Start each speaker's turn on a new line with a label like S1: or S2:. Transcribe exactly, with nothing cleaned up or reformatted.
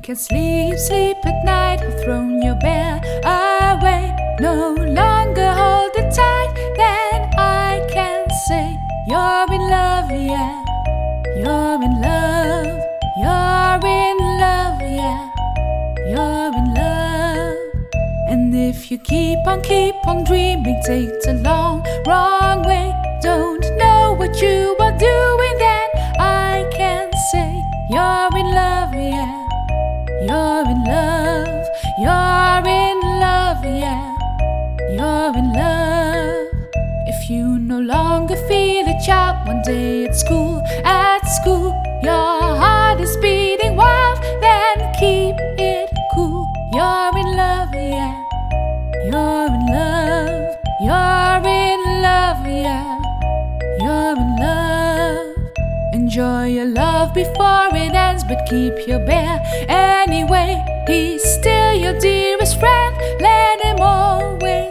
S1: can sleep, sleep at night, have thrown your bear away. No longer hold it tight, then I can say you're in love, yeah. You're in love, you're in love, yeah. You're in love. And if you keep on, keep on dreaming, takes a long, wrong way. Don't know what you are doing, then I can say you're in love, yeah. You're in love, you're in love, yeah. You're in love. If you no longer feel a child one day at school, at school, your heart is beating wild, then keep it cool. You're in love, yeah. You're in love, you're in love, yeah. You're in love. Enjoy your love before it ends, but keep your bear anyway. He's still your dearest friend, let him always